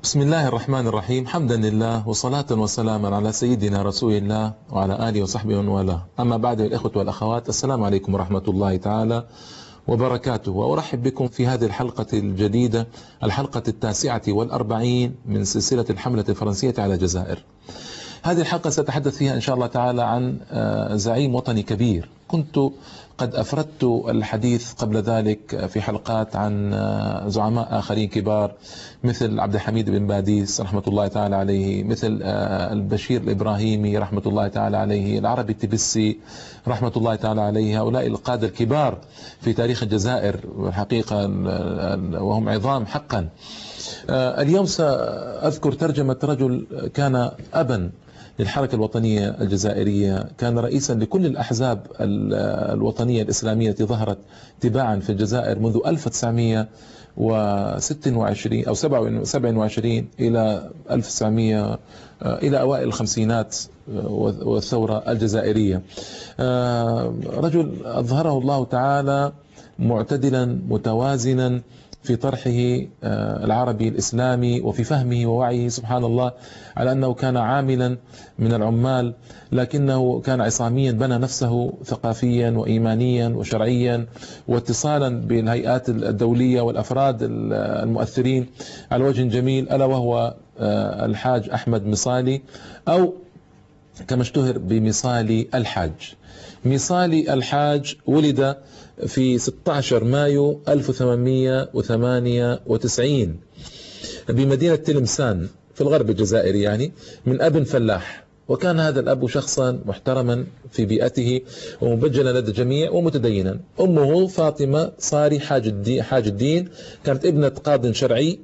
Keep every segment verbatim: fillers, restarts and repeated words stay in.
بسم الله الرحمن الرحيم. حمدا لله وصلاة وسلاما على سيدنا رسول الله وعلى آله وصحبه ومن والاه. أما بعد، الإخوة والأخوات، السلام عليكم ورحمة الله تعالى وبركاته، وأرحب بكم في هذه الحلقة الجديدة، الحلقة التاسعة والأربعين من سلسلة الحملة الفرنسية على الجزائر. هذه الحلقة سأتحدث فيها إن شاء الله تعالى عن زعيم وطني كبير. كنت قد أفردت الحديث قبل ذلك في حلقات عن زعماء آخرين كبار مثل عبد الحميد بن باديس رحمة الله تعالى عليه، مثل البشير الإبراهيمي رحمة الله تعالى عليه، العربي التبسي رحمة الله تعالى عليه. هؤلاء القادة الكبار في تاريخ الجزائر حقيقة، وهم عظام حقا. اليوم سأذكر ترجمة رجل كان أبا للحركة الوطنية الجزائرية، كان رئيسا لكل الأحزاب الوطنية الإسلامية التي ظهرت تباعا في الجزائر منذ ألف وتسعمئة وستة وعشرين أو سبعة وعشرين إلى ألف وتسعمئة إلى أوائل الخمسينات والثورة الجزائرية. رجل أظهره الله تعالى معتدلا متوازنا في طرحه العربي الإسلامي وفي فهمه ووعيه، سبحان الله، على أنه كان عاملا من العمال، لكنه كان عصاميا، بنى نفسه ثقافيا وإيمانيا وشرعيا واتصالا بالهيئات الدولية والأفراد المؤثرين على وجه جميل، ألا وهو الحاج أحمد مصالي، أو كما اشتهر بمصالي الحاج. مصالي الحاج ولد في ستة عشر مايو ألف وثمانمئة وثمانية وتسعين بمدينة تلمسان في الغرب الجزائري، يعني من أب فلاح. وكان هذا الأب شخصا محترما في بيئته ومبجلا لدى الجميع ومتدينا. أمه فاطمة صاري حاج الدين, حاج الدين كانت ابنة قاض شرعي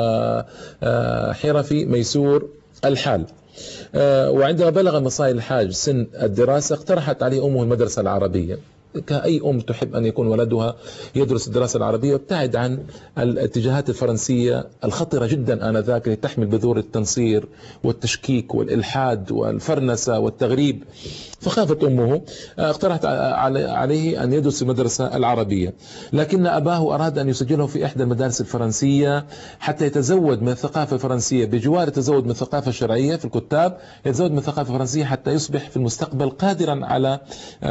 وحرفي ميسور الحال. وعندما بلغ مصالي الحاج سن الدراسة اقترحت عليه أمه المدرسة العربية، كأي أم تحب أن يكون ولدها يدرس الدراسة العربية وابتعد عن الاتجاهات الفرنسية الخطرة جدا آنذاك التي تحمل بذور التنصير والتشكيك والإلحاد والفرنسة والتغريب. فخافت أمه، اقترحت عليه أن يدرس المدرسة العربية، لكن أباه أراد أن يسجله في إحدى المدارس الفرنسية حتى يتزود من الثقافة الفرنسية بجوار التزود من الثقافة الشرعية في الكتاب، يتزود من الثقافة الفرنسية حتى يصبح في المستقبل قادرا على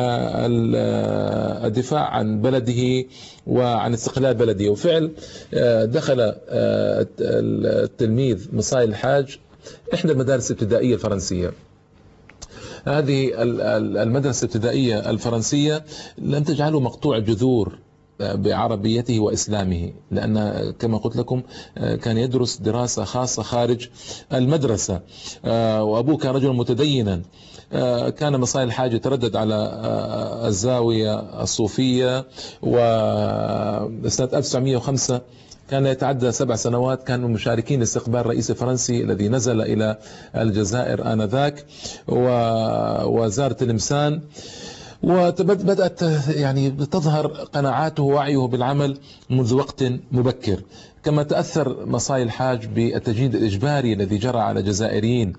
الدفاع عن بلده وعن استقلال بلده. وفعل دخل التلميذ مصالي الحاج إحدى المدارس الابتدائية الفرنسية. هذه المدرسة الابتدائية الفرنسية لم تجعله مقطوع الجذور بعربيته وإسلامه، لأن كما قلت لكم كان يدرس دراسة خاصة خارج المدرسة، وأبوه كان رجلا متدينا. كان مصالي الحاج يتردد على الزاوية الصوفية، وسنة ألف وتسعمئة وخمسة كان يتعدى سبع سنوات كانوا مشاركين لاستقبال الرئيس الفرنسي الذي نزل إلى الجزائر آنذاك وزار تلمسان. وبدأت يعني تظهر قناعاته ووعيه بالعمل منذ وقت مبكر. كما تأثر مصالي الحاج بالتجنيد الإجباري الذي جرى على جزائريين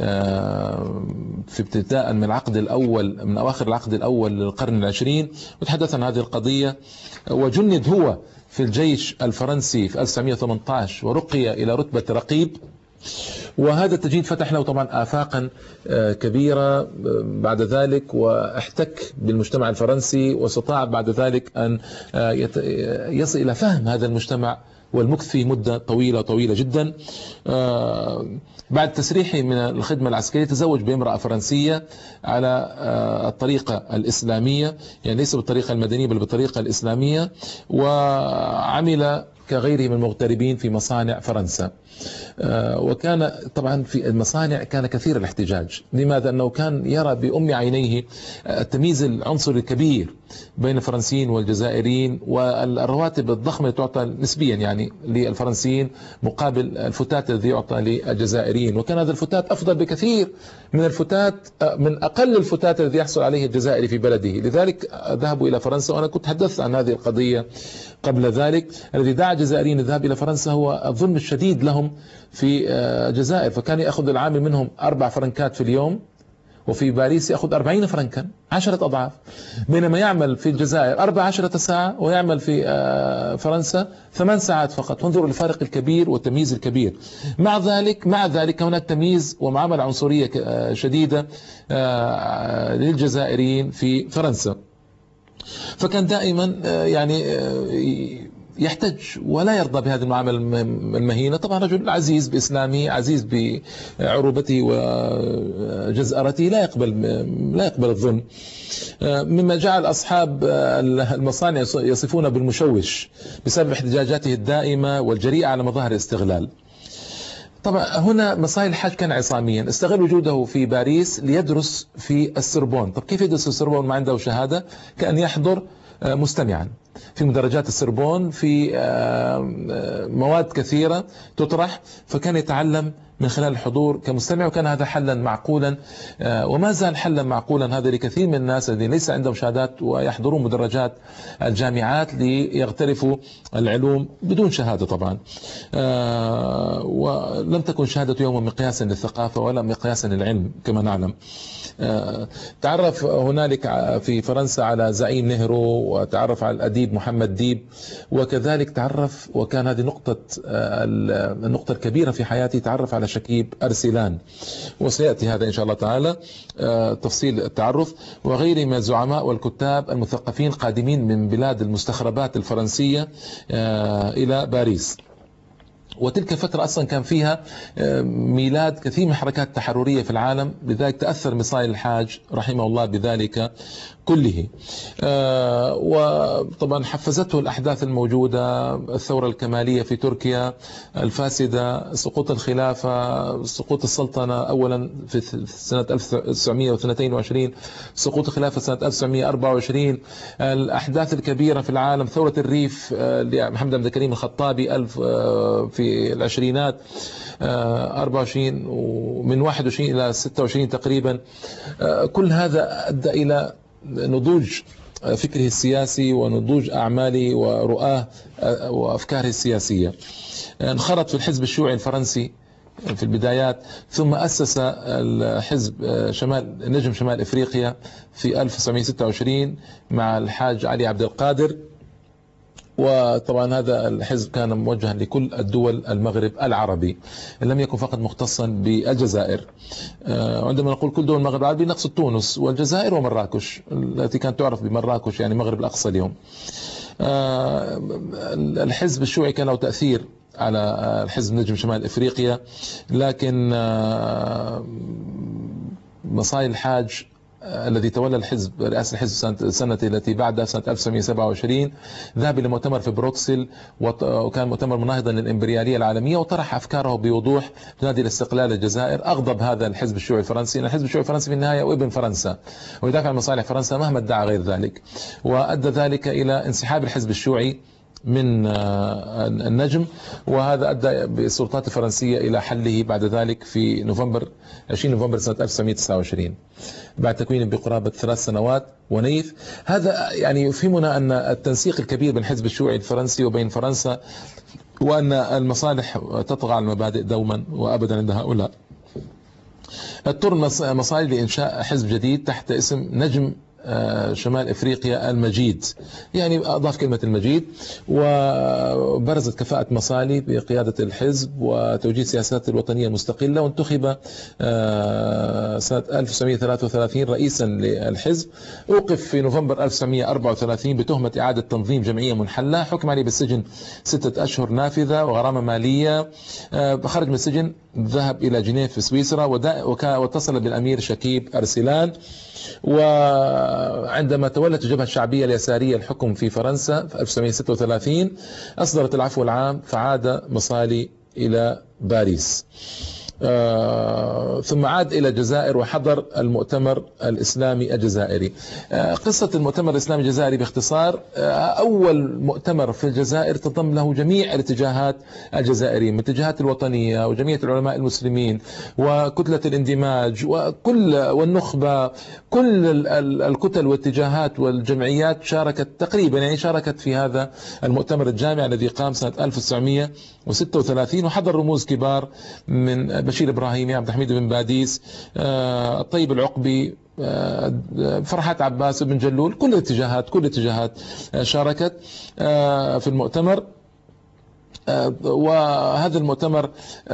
في ابتداء من العقد الأول، من أواخر العقد الأول للقرن العشرين، وتحدث عن هذه القضية. وجند هو في الجيش الفرنسي في ألف وتسعمئة وثمانية عشر ورقي إلى رتبة رقيب، وهذا التجنيد فتح له طبعا آفاقا كبيرة بعد ذلك، واحتك بالمجتمع الفرنسي واستطاع بعد ذلك أن يصل إلى فهم هذا المجتمع والمكث فيه مدة طويلة طويلة جدا. بعد تسريحه من الخدمة العسكرية تزوج بامرأة فرنسية على الطريقة الإسلامية، يعني ليس بالطريقة المدنية بل بالطريقة الإسلامية، وعمل كغيره من المغتربين في مصانع فرنسا. وكان طبعا في المصانع كان كثير الاحتجاج. لماذا؟ أنه كان يرى بأم عينيه التمييز العنصري الكبير بين الفرنسيين والجزائريين، والرواتب الضخمة تعطى نسبيا يعني للفرنسيين مقابل الفتات الذي يعطى للجزائريين، وكان هذا الفتات أفضل بكثير من الفتات من أقل الفتات الذي يحصل عليه الجزائري في بلده. لذلك ذهبوا إلى فرنسا، وأنا كنت تحدثت عن هذه القضية قبل ذلك. الذي دعا الجزائريين الذهاب إلى فرنسا هو الظلم الشديد لهم في الجزائر، فكان يأخذ العامل منهم أربع فرنكات في اليوم، وفي باريس يأخذ أربعين فرنكا، عشرة أضعاف، بينما يعمل في الجزائر أربع عشرة ساعة ويعمل في فرنسا ثمان ساعات فقط. وانظروا الفارق الكبير والتمييز الكبير. مع ذلك مع ذلك هناك تمييز ومعاملة عنصرية شديدة للجزائريين في فرنسا. فكان دائما يعني يحتج ولا يرضى بهذه المعاملة المهينة. طبعا رجل عزيز بإسلامه، عزيز بعروبته وجزأرته، لا يقبل لا يقبل الظلم، مما جعل أصحاب المصانع يصفونه بالمشوش بسبب احتجاجاته الدائمة والجريئة على مظاهر الاستغلال. طبعا هنا مصالح الحاج كان عصاميا، استغل وجوده في باريس ليدرس في السربون. طب كيف يدرس في السربون ما عنده شهادة؟ كأن يحضر مستمعا في مدرجات السربون، في مواد كثيرة تطرح، فكان يتعلم من خلال الحضور كمستمع، وكان هذا حلا معقولا وما زال حلا معقولا هذا لكثير من الناس الذين ليس عندهم شهادات ويحضرون مدرجات الجامعات ليغترفوا العلوم بدون شهادة طبعا. ولم تكن شهادة يوما مقياسا للثقافة ولا مقياسا للعلم كما نعلم. تعرف هنالك في فرنسا على زعيم نهرو، وتعرف على الأديب محمد ديب، وكذلك تعرف، وكان هذه نقطة النقطة الكبيرة في حياتي، تعرف على شكيب أرسلان، وسيأتي هذا إن شاء الله تعالى تفصيل التعرف، وغيره من الزعماء والكتاب المثقفين قادمين من بلاد المستخربات الفرنسية إلى باريس. وتلك الفترة أصلا كان فيها ميلاد كثير من الحركات التحررية في العالم، لذلك تأثر مصالح الحاج رحمه الله بذلك كله. وطبعا حفزته الأحداث الموجودة، الثورة الكمالية في تركيا الفاسدة، سقوط الخلافة، سقوط السلطنة أولا في سنة ألف وتسعمئة واثنين وعشرين، سقوط الخلافة سنة ألف وتسعمئة وأربعة وعشرين، الأحداث الكبيرة في العالم، ثورة الريف لمحمد عبد الكريم الخطابي ألف في العشرينات أربعة وعشرين، ومن واحد وعشرين إلى ستة وعشرين تقريبا. كل هذا أدى إلى نضوج فكره السياسي ونضوج أعماله ورؤاه وأفكاره السياسية. انخرط في الحزب الشيوعي الفرنسي في البدايات، ثم أسس الحزب شمال نجم شمال إفريقيا في ألف وتسعمئة وستة وعشرين مع الحاج علي عبد القادر. وطبعا هذا الحزب كان موجها لكل الدول المغرب العربي، لم يكن فقط مختصا بالجزائر. عندما نقول كل دول المغرب العربي نقصد تونس والجزائر ومراكش التي كانت تعرف بمراكش، يعني المغرب الأقصى اليوم. الحزب الشيوعي كان له تأثير على الحزب نجم شمال إفريقيا، لكن مصالح الحاج الذي تولى الحزب رئاسة الحزب السنة التي بعدها سنة ألف وتسعمئة وسبعة وعشرين ذهب إلى مؤتمر في بروكسل، وكان مؤتمر مناهضا للإمبريالية العالمية، وطرح أفكاره بوضوح تنادي الاستقلال الجزائر. أغضب هذا الحزب الشيوعي الفرنسي، لأن الحزب الشيوعي الفرنسي في النهاية وابن فرنسا ويدافع عن مصالح فرنسا مهما ادعى غير ذلك، وأدى ذلك إلى انسحاب الحزب الشيوعي من النجم، وهذا أدى بالسلطات الفرنسية إلى حله بعد ذلك في نوفمبر عشرين نوفمبر سنة ألف وتسعمئة وتسعة وعشرين بعد تكوين بقرابة ثلاث سنوات ونيف. هذا يعني يفهمنا أن التنسيق الكبير بين الحزب الشيوعي الفرنسي وبين فرنسا، وأن المصالح تطغى على المبادئ دوما وأبدا عند هؤلاء. اضطر مصالح لإنشاء حزب جديد تحت اسم نجم شمال إفريقيا المجيد، يعني أضاف كلمة المجيد، وبرزت كفاءة مصالي بقيادة الحزب وتوجيه سياسات الوطنية المستقلة، وانتخب سنة ألف وتسعمئة وثلاثة وثلاثين رئيسا للحزب. أوقف في نوفمبر ألف وتسعمئة وأربعة وثلاثين بتهمة إعادة تنظيم جمعية منحلة، حكم عليه بالسجن ستة أشهر نافذة وغرامة مالية. خرج من السجن، ذهب إلى جنيف في سويسرا، واتصل بالأمير شكيب أرسلان. وعندما تولت الجبهة الشعبية اليسارية الحكم في فرنسا في ألف وتسعمئة وستة وثلاثين أصدرت العفو العام، فعاد مصالي إلى باريس. آه ثم عاد إلى الجزائر وحضر المؤتمر الإسلامي الجزائري. آه قصة المؤتمر الإسلامي الجزائري باختصار، آه أول مؤتمر في الجزائر تضم له جميع الاتجاهات الجزائرية، من الاتجاهات الوطنية وجمعية العلماء المسلمين وكتلة الاندماج وكل والنخبة، كل الكتل والاتجاهات والجمعيات شاركت تقريبا، يعني شاركت في هذا المؤتمر الجامع الذي قام سنة ألف وتسعمئة وستة وثلاثين، وحضر رموز كبار من بشير إبراهيمي، عبد الحميد بن باديس، الطيب العقبي، فرحات عباس بن جلول، كل الاتجاهات كل الاتجاهات شاركت في المؤتمر. وهذا المؤتمر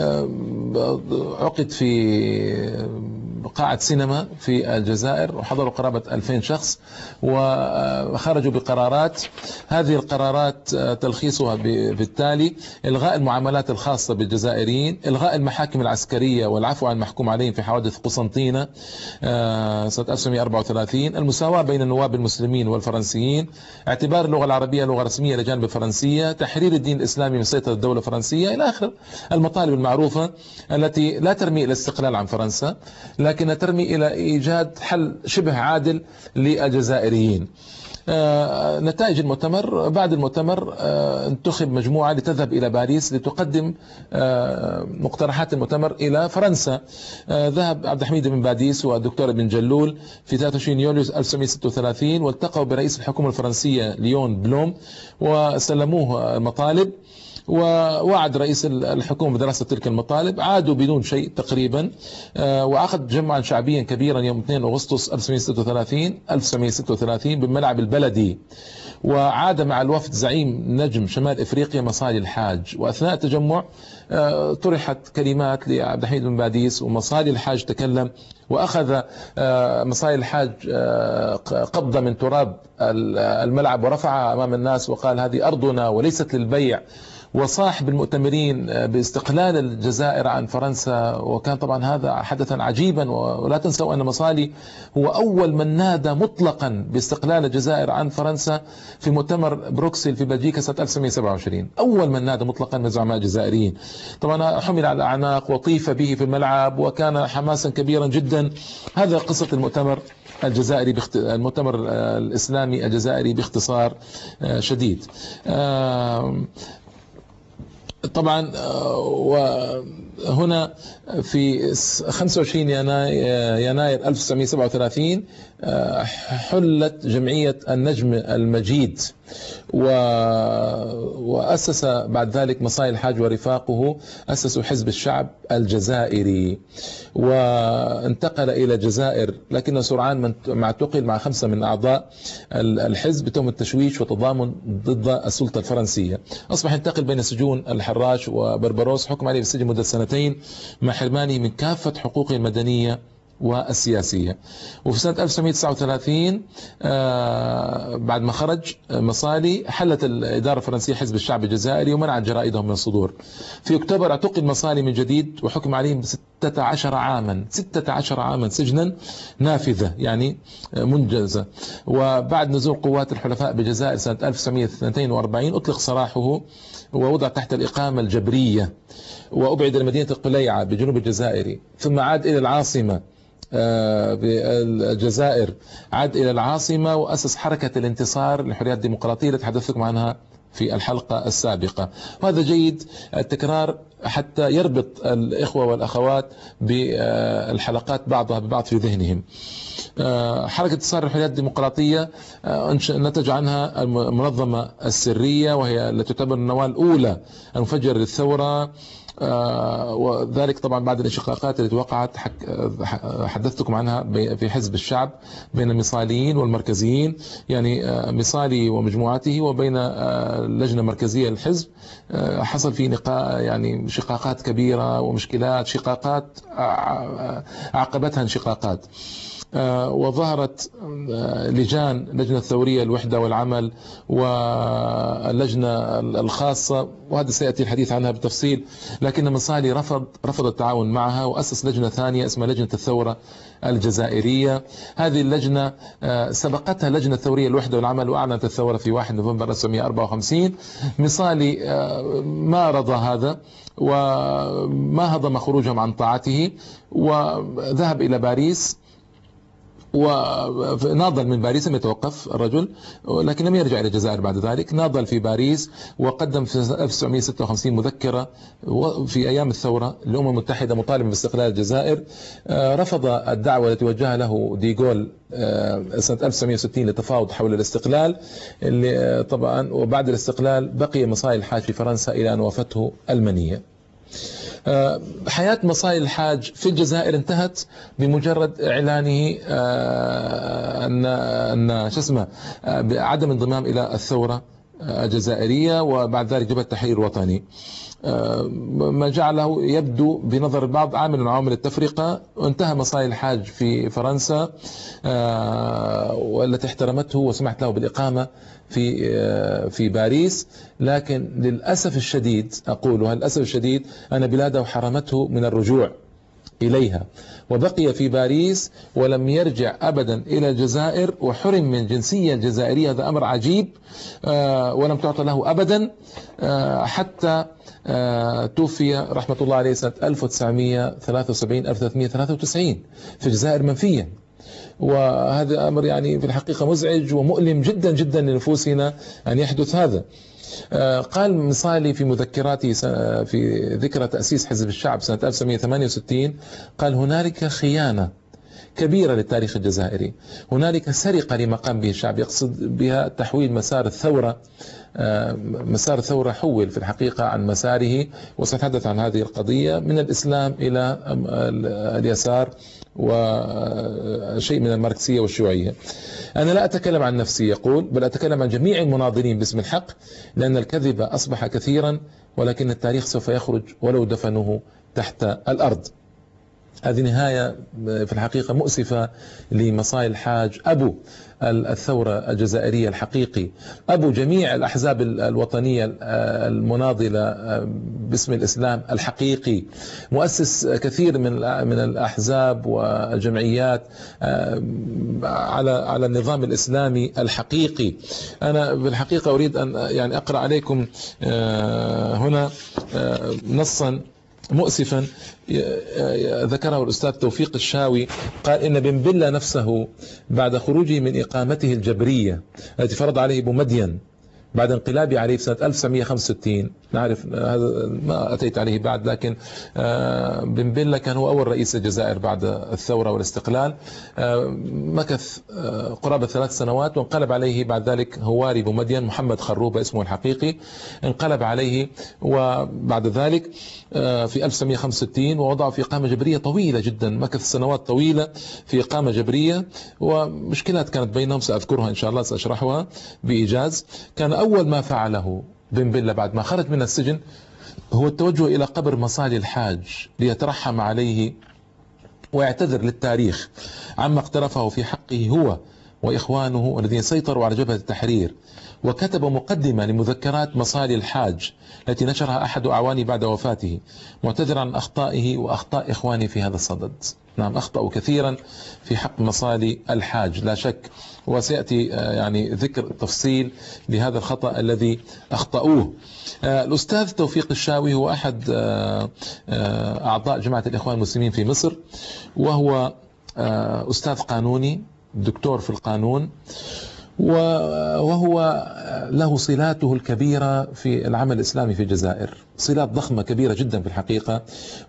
عقد في قاعة سينما في الجزائر، وحضروا قرابة ألفين شخص، وخرجوا بقرارات. هذه القرارات تلخيصها بالتالي: إلغاء المعاملات الخاصة بالجزائريين، إلغاء المحاكم العسكرية والعفو عن المحكوم عليهم في حوادث قسنطينة سنة ألف وتسعمئة وأربعة وثلاثين، المساواة بين النواب المسلمين والفرنسيين، اعتبار اللغة العربية لغة رسمية لجانب الفرنسية، تحرير الدين الإسلامي من سيطرة الدولة الفرنسية، إلى آخر المطالب المعروفة التي لا ترمي إلى الاستقلال عن فرنسا، لكنها ترمي إلى إيجاد حل شبه عادل للجزائريين. آه نتائج المؤتمر: بعد المؤتمر آه انتخب مجموعة لتذهب إلى باريس لتقدم آه مقترحات المؤتمر إلى فرنسا. آه ذهب عبد الحميد بن باديس والدكتور ابن جلول في ثلاثة وعشرين يوليو ألف وتسعمئة وستة وثلاثين، والتقوا برئيس الحكومة الفرنسية ليون بلوم وسلموه المطالب، ووعد رئيس الحكومة بدراسة تلك المطالب. عادوا بدون شيء تقريبا، وعقد جمعا شعبيا كبيرا يوم اثنين أغسطس ألف وتسعمئة وستة وثلاثين بالملعب البلدي، وعاد مع الوفد زعيم نجم شمال افريقيا مصالي الحاج. واثناء التجمع طرحت كلمات لعبد الحميد بن باديس، ومصالي الحاج تكلم، واخذ مصالي الحاج قبضة من تراب الملعب ورفعها امام الناس وقال: هذه ارضنا وليست للبيع. وصاح بالمؤتمرين باستقلال الجزائر عن فرنسا، وكان طبعا هذا حدثا عجيبا. ولا تنسوا أن مصالي هو أول من نادى مطلقا باستقلال الجزائر عن فرنسا في مؤتمر بروكسل في بلجيكا سنة ألف وتسعمئة وسبعة وعشرين، أول من نادى مطلقا من زعماء الجزائريين. طبعا حمل على الأعناق وطيف به في الملعب، وكان حماسا كبيرا جدا. هذا قصة المؤتمر الجزائري بخت... المؤتمر الإسلامي الجزائري باختصار شديد. طبعا وهنا في خمسة وعشرين يناير ألف وتسعمئة وسبعة وثلاثين حلت جمعية النجم المجيد، وأسس بعد ذلك مصالي الحاج ورفاقه أسسوا حزب الشعب الجزائري، وانتقل إلى الجزائر، لكنه سرعان ما اعتقل مع خمسة من أعضاء الحزب بتهم التشويش وتضامن ضد السلطة الفرنسية. أصبح ينتقل بين سجون الحراش وبربروس، حكم عليه بالسجن مدة سنتين مع حرمانه من كافة حقوقه المدنية والسياسية. وفي سنة ألف وتسعمئة وتسعة وثلاثين بعد ما خرج مصالي، حلت الإدارة الفرنسية حزب الشعب الجزائري ومنعت جرائدهم من الصدور. في أكتوبر اعتقل مصالي من جديد وحكم عليهم بستة عشر عاما، ستة عشر عاما سجنا نافذة يعني منجزة. وبعد نزول قوات الحلفاء بالجزائر سنة ألف وتسعمئة واثنين وأربعين أطلق سراحه ووضع تحت الإقامة الجبرية، وأبعد لمدينة القليعة بجنوب الجزائر، ثم عاد إلى العاصمة بالجزائر، عاد إلى العاصمة وأسس حركة الانتصار للحريات الديمقراطية اللي تحدثتكم عنها في الحلقة السابقة. وهذا جيد التكرار حتى يربط الإخوة والأخوات بالحلقات بعضها ببعض في ذهنهم. حركة انتصار الحريات الديمقراطية نتج عنها المنظمة السرية، وهي التي تعتبر النواة الأولى المفجر للثورة، وذلك طبعا بعد الانشقاقات التي وقعت حدثتكم عنها في حزب الشعب بين المصاليين والمركزيين، يعني مصالي ومجموعته وبين اللجنة المركزية للحزب. حصل في نقاء يعني شقاقات كبيرة ومشكلات، شقاقات عقبتها انشقاقات. وظهرت لجان، لجنة الثورية الوحدة والعمل واللجنة الخاصة، وهذا سيأتي الحديث عنها بالتفصيل. لكن مصالي رفض رفض التعاون معها وأسس لجنة ثانية اسمها لجنة الثورة الجزائرية. هذه اللجنة سبقتها لجنة الثورية الوحدة والعمل وأعلنت الثورة في واحد نوفمبر ألف وتسعمئة وأربعة وخمسين. مصالي ما رضى هذا وما هضم خروجهم عن طاعته، وذهب إلى باريس وناضل من باريس، لم يتوقف الرجل لكن لم يرجع إلى الجزائر بعد ذلك. ناضل في باريس وقدم في ألف وتسعمئة وستة وخمسين مذكرة في أيام الثورة للأمم المتحدة مطالبا باستقلال الجزائر. رفض الدعوة التي وجهها له ديغول سنة ألف وتسعمئة وستين للتفاوض حول الاستقلال، اللي طبعا وبعد الاستقلال بقي مصالي الحاج في فرنسا إلى أن وافته المنية. حياة مصالي الحاج في الجزائر انتهت بمجرد إعلانه أن أن شو اسمه بعدم انضمام إلى الثورة الجزائرية، وبعد ذلك جبهة التحرير الوطني، ما جعله يبدو بنظر البعض عامل من عوامل التفرقة. وانتهى مصالي الحاج في فرنسا والتي احترمته وسمحت له بالإقامة في في باريس، لكن للأسف الشديد أقولها للأسف الشديد أن بلاده حرمته من الرجوع إليها، وبقي في باريس ولم يرجع أبدا إلى الجزائر، وحرم من جنسية جزائرية. هذا أمر عجيب، ولم تعطى له أبدا حتى توفي رحمة الله عليه سنة ألف وتسعمئة وثلاثة وسبعين ألف وثلاثمئة وثلاثة وتسعين في الجزائر منفيا. وهذا أمر يعني في الحقيقة مزعج ومؤلم جدا جدا لنفوسنا أن يحدث هذا. قال مصالي في مذكراته في ذكرى تأسيس حزب الشعب سنة ألف وتسعمئة وثمانية وستين، قال: هنالك خيانة كبيرة للتاريخ الجزائري، هنالك سرقة لما قام به الشعب، يقصد بها تحويل مسار الثورة. مسار الثورة حول في الحقيقة عن مساره، وسأتحدث عن هذه القضية، من الإسلام إلى اليسار وشيء من الماركسية والشيوعية. أنا لا أتكلم عن نفسي يقول، بل أتكلم عن جميع المناضلين باسم الحق، لأن الكذب أصبح كثيرا، ولكن التاريخ سوف يخرج ولو دفنوه تحت الأرض. هذه نهاية في الحقيقة مؤسفة لمصالي الحاج، أبو الثورة الجزائرية الحقيقي، أبو جميع الأحزاب الوطنية المناضلة باسم الإسلام الحقيقي، مؤسس كثير من من الأحزاب والجمعيات على على النظام الإسلامي الحقيقي. أنا بالحقيقة أريد أن يعني أقرأ عليكم هنا نصا مؤسفا ذكره الأستاذ توفيق الشاوي. قال إن بن بلة نفسه بعد خروجه من إقامته الجبرية التي فرض عليه بومدين بعد انقلابه عليه في سنة ألف وتسعمئة وخمسة وستين، نعرف هذا ما أتيت عليه بعد، لكن بن بلة كان هو أول رئيس الجزائر بعد الثورة والاستقلال، مكث قرابة ثلاث سنوات، وانقلب عليه بعد ذلك هواري بومدين محمد خروبة اسمه الحقيقي، انقلب عليه وبعد ذلك في ألف وتسعمئة وخمسة وستين ووضعه في إقامة جبرية طويلة جدا، مكث سنوات طويلة في إقامة جبرية، ومشكلات كانت بينهم سأذكرها إن شاء الله، سأشرحها بإيجاز. كان أول ما فعله بن بلة بعد ما خرج من السجن هو التوجه إلى قبر مصالي الحاج ليترحم عليه ويعتذر للتاريخ عما اقترفه في حقه هو وإخوانه الذين سيطروا على جبهة التحرير، وكتب مقدمة لمذكرات مصالي الحاج التي نشرها أحد أعوانه بعد وفاته، معتذرا عن أخطائه وأخطاء إخوانه في هذا الصدد. نعم، أخطأوا كثيرا في حق مصالي الحاج لا شك، وسيأتي يعني ذكر تفصيل لهذا الخطأ الذي أخطأوه. الأستاذ توفيق الشاوي هو أحد أعضاء جماعة الإخوان المسلمين في مصر، وهو أستاذ قانوني، دكتور في القانون، وهو له صلاته الكبيرة في العمل الإسلامي في الجزائر، صلات ضخمة كبيرة جدا في الحقيقة،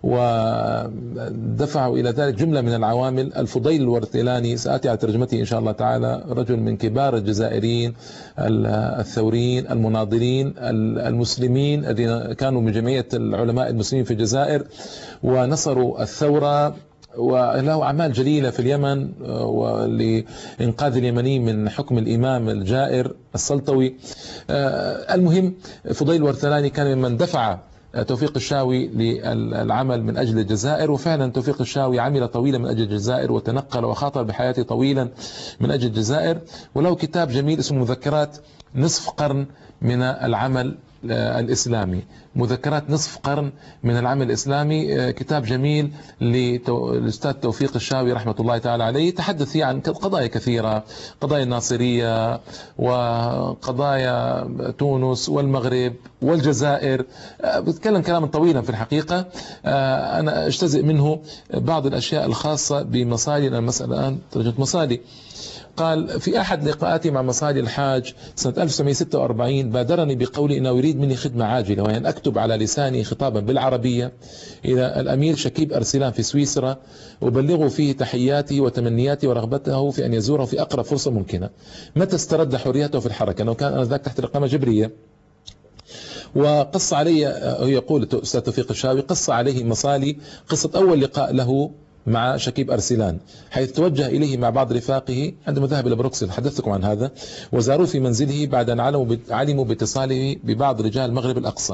ودفعوا إلى ذلك جملة من العوامل. الفضيل الورتلاني سآتي على ترجمته إن شاء الله تعالى، رجل من كبار الجزائريين الثوريين المناضلين المسلمين الذين كانوا من جمعية العلماء المسلمين في الجزائر ونصروا الثورة، وله أعمال جليلة في اليمن ولإنقاذ اليمنيين من حكم الإمام الجائر السلطوي. المهم، فضيل ورتلاني كان ممن دفع توفيق الشاوي للعمل من أجل الجزائر، وفعلا توفيق الشاوي عمل طويلا من أجل الجزائر وتنقل وخاطر بحياته طويلا من أجل الجزائر، وله كتاب جميل اسمه مذكرات نصف قرن من العمل الإسلامي. مذكرات نصف قرن من العمل الإسلامي، كتاب جميل للأستاذ توفيق الشاوي رحمة الله تعالى عليه، تحدث فيه عن قضايا كثيرة، قضايا الناصرية وقضايا تونس والمغرب والجزائر، بتكلم كلاما طويلا في الحقيقة. أنا أجتزئ منه بعض الأشياء الخاصة بمصالي المسألة الآن ترجمة مصالي. قال في أحد لقاءاتي مع مصالي الحاج سنة ألف وتسعمئة وستة وأربعين بادرني بقولي إنه يريد مني خدمة عاجلة، وأن أكتب على لساني خطابا بالعربية إلى الأمير شكيب أرسلان في سويسرا أبلغه فيه تحياتي وتمنياتي ورغبته في أن يزوره في أقرب فرصة ممكنة متى استرد حريته في الحركة، أنه كان آنذاك تحت الإقامة جبرية، وقص علي، يقول أستاذ توفيق الشاوي، قص عليه مصالي قصة أول لقاء له مع شكيب أرسلان، حيث توجه إليه مع بعض رفاقه عندما ذهب إلى بروكسل، حدثتكم عن هذا، وزاروه في منزله بعد أن علموا باتصاله ببعض رجال المغرب الأقصى.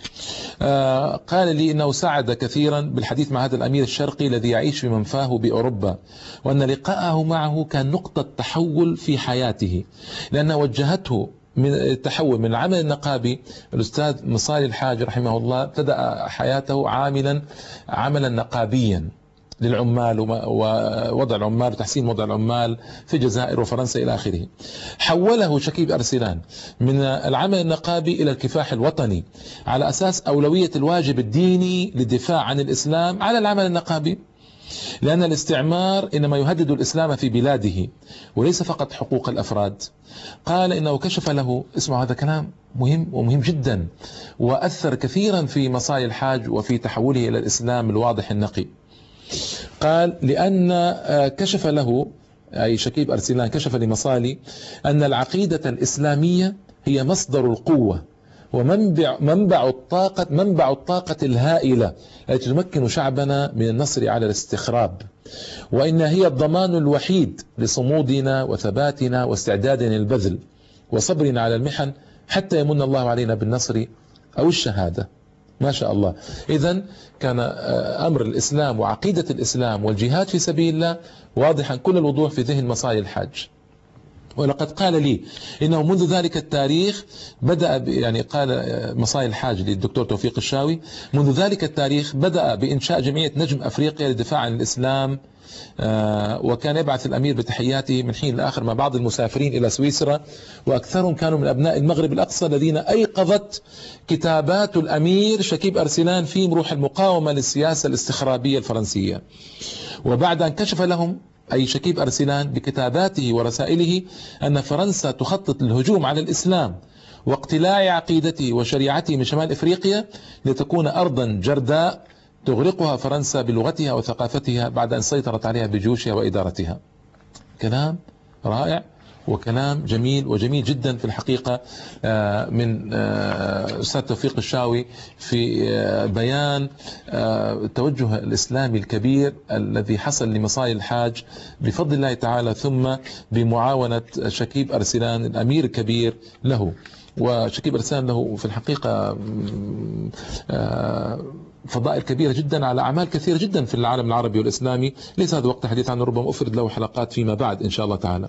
آه قال لي إنه ساعد كثيرا بالحديث مع هذا الأمير الشرقي الذي يعيش في منفاه بأوروبا، وأن لقاءه معه كان نقطة تحول في حياته، لأنها وجهته من التحول من العمل النقابي. الأستاذ مصالي الحاج رحمه الله ابتدأ حياته عاملا عملا نقابيا للعمال ووضع العمال وتحسين وضع العمال في الجزائر وفرنسا إلى آخره. حوله شكيب أرسلان من العمل النقابي إلى الكفاح الوطني على أساس أولوية الواجب الديني للدفاع عن الإسلام على العمل النقابي، لأن الاستعمار إنما يهدد الإسلام في بلاده وليس فقط حقوق الأفراد. قال إنه كشف له، اسمعوا هذا كلام مهم ومهم جدا، وأثر كثيرا في مصالي الحاج وفي تحوله إلى الإسلام الواضح النقي. قال لأن كشف له، أي شكيب أرسلان كشف لمصالي أن العقيدة الإسلامية هي مصدر القوة ومنبع منبع الطاقة منبع الطاقة الهائلة التي تمكن شعبنا من النصر على الاستخراب، وإن هي الضمان الوحيد لصمودنا وثباتنا واستعدادنا للبذل وصبرنا على المحن حتى يمن الله علينا بالنصر أو الشهادة. ما شاء الله. إذن كان أمر الإسلام وعقيدة الإسلام والجهاد في سبيل الله واضحا كل الوضوح في ذهن مصالي الحاج. ولقد قال لي إنه منذ ذلك التاريخ بدأ، يعني قال مصالي الحاج للدكتور توفيق الشاوي، منذ ذلك التاريخ بدأ بإنشاء جمعية نجم أفريقيا للدفاع عن الإسلام، وكان يبعث الأمير بتحياته من حين لآخر مع بعض المسافرين إلى سويسرا، وأكثرهم كانوا من أبناء المغرب الأقصى الذين أيقظت كتابات الأمير شكيب أرسلان فيهم روح المقاومة للسياسة الاستخرابية الفرنسية. وبعد أن كشف لهم أي شكيب أرسلان بكتاباته ورسائله أن فرنسا تخطط للهجوم على الإسلام واقتلاع عقيدته وشريعته من شمال إفريقيا لتكون أرضا جرداء تغرقها فرنسا بلغتها وثقافتها بعد أن سيطرت عليها بجيوشها وإدارتها. كلام رائع وكلام جميل وجميل جدا في الحقيقة من أستاذ توفيق الشاوي في بيان التوجه الإسلامي الكبير الذي حصل لمصالي الحاج بفضل الله تعالى، ثم بمعاونة شكيب أرسلان الأمير الكبير له. وشكيب أرسلان له في الحقيقة فضائل كبيرة جدا على أعمال كثيرة جدا في العالم العربي والإسلامي، ليس هذا وقت الحديث عنه، ربما أفرد له حلقات فيما بعد إن شاء الله تعالى.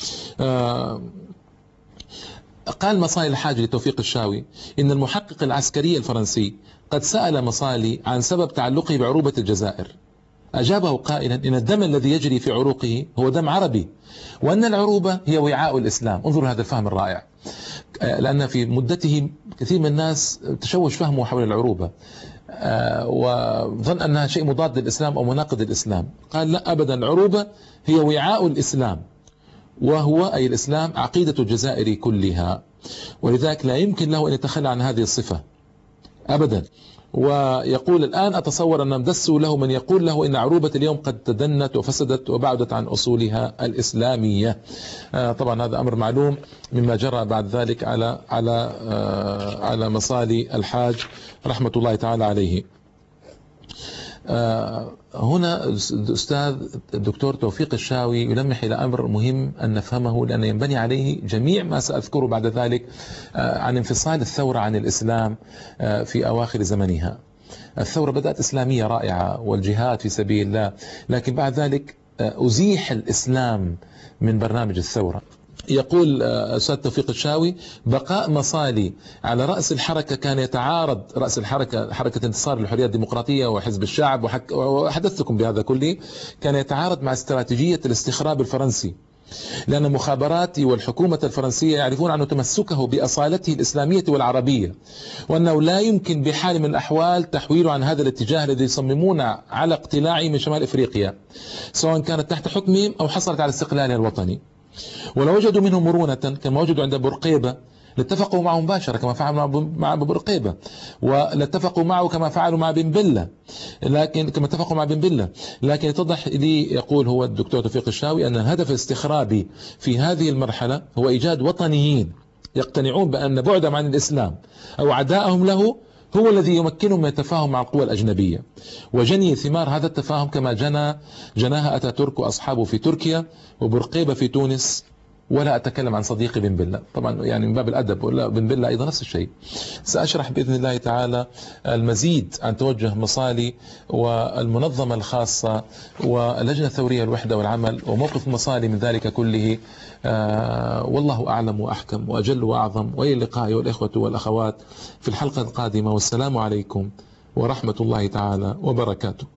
قال مصالي الحاج لتوفيق الشاوي إن المحقق العسكري الفرنسي قد سأل مصالي عن سبب تعلقه بعروبة الجزائر، أجابه قائلا إن الدم الذي يجري في عروقه هو دم عربي، وأن العروبة هي وعاء الإسلام. انظروا هذا الفهم الرائع، لأن في مدته كثير من الناس تشوش فهمه حول العروبة وظن أنها شيء مضاد للإسلام أو مناقض الإسلام. قال لا أبدا، العروبة هي وعاء الإسلام، وهو أي الإسلام عقيدة الجزائر كلها، ولذلك لا يمكن له أن يتخلى عن هذه الصفة أبدا. ويقول الآن أتصور أن دسوا له من يقول له إن عروبة اليوم قد تدنت وفسدت وبعدت عن أصولها الإسلامية. آه طبعا هذا أمر معلوم مما جرى بعد ذلك على على آه على مصالي الحاج رحمة الله تعالى عليه. آه هنا الأستاذ الدكتور توفيق الشاوي يلمح إلى أمر مهم أن نفهمه، لأن ينبني عليه جميع ما سأذكره بعد ذلك آه عن انفصال الثورة عن الإسلام آه في أواخر زمنها. الثورة بدأت إسلامية رائعة والجهاد في سبيل الله، لكن بعد ذلك آه أزيح الإسلام من برنامج الثورة. يقول أستاذ توفيق الشاوي بقاء مصالي على رأس الحركة كان يتعارض، رأس الحركة حركة انتصار للحرية الديمقراطية وحزب الشعب، وحدثتكم بهذا كله، كان يتعارض مع استراتيجية الاستخراب الفرنسي، لأن المخابرات والحكومة الفرنسية يعرفون أن تمسكه بأصالته الإسلامية والعربية، وأنه لا يمكن بحال من الأحوال تحويله عن هذا الاتجاه الذي يصممون على اقتلاعه من شمال إفريقيا، سواء كانت تحت حكمهم أو حصلت على استقلالها الوطني. ولو وجدوا منه مرونة كما وجدوا عند بورقيبة لاتفقوا معه مباشرة كما فعلوا مع بورقيبة، ولاتفقوا معه كما فعلوا مع بن بلة، لكن كما اتفقوا مع بن بلة. لكن يتضح لي، يقول هو الدكتور توفيق الشاوي، أن الهدف الاستخرابي في هذه المرحلة هو إيجاد وطنيين يقتنعون بأن بعدهم عن الإسلام أو عداءهم له هو الذي يمكنهم من التفاهم مع القوى الأجنبية، وجني ثمار هذا التفاهم كما جنى جناها أتاتورك وأصحابه في تركيا وبرقيبة في تونس. ولا أتكلم عن صديقي بن بلة طبعا، يعني من باب الأدب، ولا بن بلة أيضا نفس الشيء. سأشرح بإذن الله تعالى المزيد عن توجه مصالي والمنظمة الخاصة واللجنة الثورية الوحدة والعمل وموقف مصالي من ذلك كله. آه والله أعلم وأحكم وأجل وأعظم، وإلى اللقاء أيها الإخوة والأخوات في الحلقة القادمة، والسلام عليكم ورحمة الله تعالى وبركاته.